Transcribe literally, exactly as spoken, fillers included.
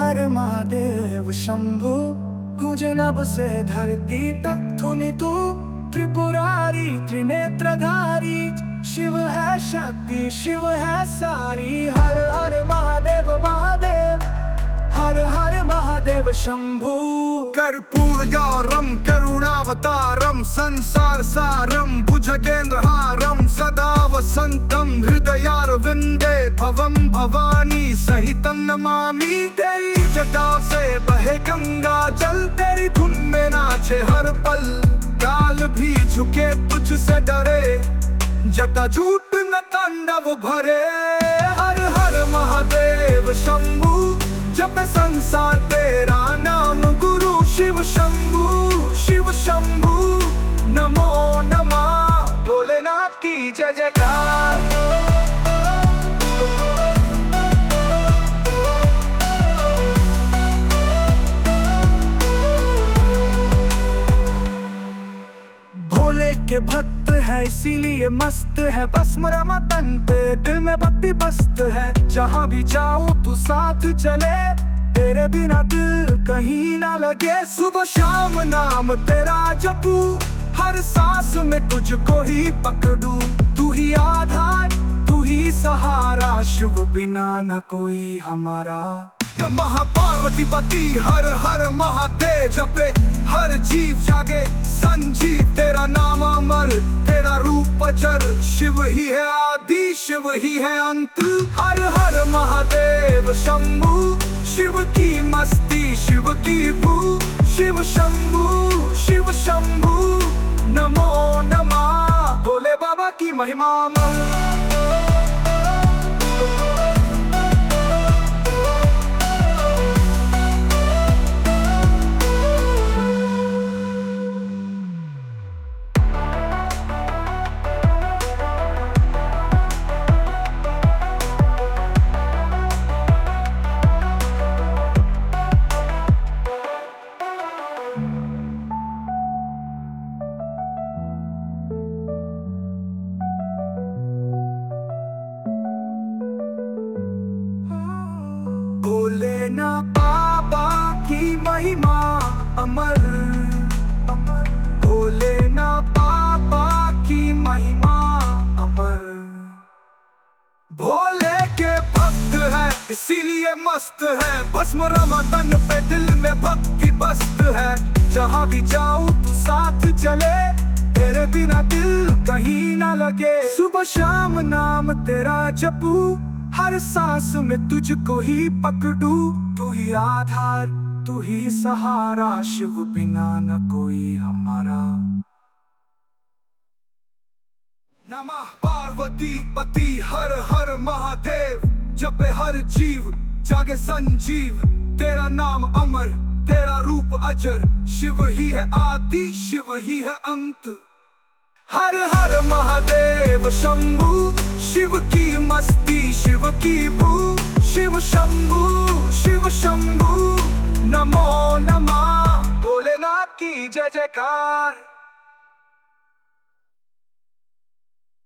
हर महादेव शंभु, गूंजे नभ से धरती तक धुनि तू। त्रिपुरारी त्रिनेत्रधारी, शिव है शक्ति शिव है सारी। हर हर महादेव महादेव, हर हर महादेव शंभु। कर्पूरगौरम करुणावतारम, संसार सारम भुजगेंद्रहारम। सदा वसंतम हृदयारविंदे, भवम भवानी सहितं नमामि। तेरी जटा से बहे गंगा जल, तेरी धुन में नाचे हर पल। काल भी झुके तुझसे डरे, जटा झूठ न तांडव भरे। हर हर महादेव शंभु, जब संसार तेरा नाम गुरु। शिव शंभु शिव शंभु, नमो नमः भोलेनाथ की जय जयकार। भोले के भक्त है इसीलिए मस्त है, भस्म रमा तन पे दिल में भक्ति बस्त है। जहाँ भी जाओ तू साथ चले, तेरे बिना दिल कहीं ना लगे। सुबह शाम नाम तेरा जपू, हर सांस में तुझको ही पकड़ू। तू ही आधार तू ही सहारा, शिव बिना न कोई हमारा। महापार्वती पति हर हर महादेव, जपे हर जीव जागे संजीव। तेरा नाम अमर तेरा रूप अजर, शिव ही है आदि शिव ही है अंत। हर हर महादेव शंभु, शिव की मस्ती शिव की भू। शिव शंभु शिव शंभु, नमो नमः भोले बाबा की महिमा। भोलेनाथ बाबा की महिमा अमर अमर। भोलेनाथ बाबा की महिमा अमर। भोले के भक्त है इसीलिए मस्त है, भस्म रमा तन पे दिल में भक्ति बस्त है। जहाँ भी जाऊँ तू साथ चले, तेरे बिना दिल कहीं ना लगे। सुबह शाम नाम तेरा जपू, हर सांस में तुझको ही पकड़ू। तू ही आधार तू ही सहारा, शिव बिना न कोई हमारा। नमः पार्वती पति हर हर महादेव, जपे हर जीव जागे संजीव। तेरा नाम अमर तेरा रूप अजर, शिव ही है आदि शिव ही है अंत। हर हर महादेव शंभु, शिव की मस्ती शिव की भू। शिव शंभु शिव शंभु, नमो नमः भोलेनाथ की जय जयकार।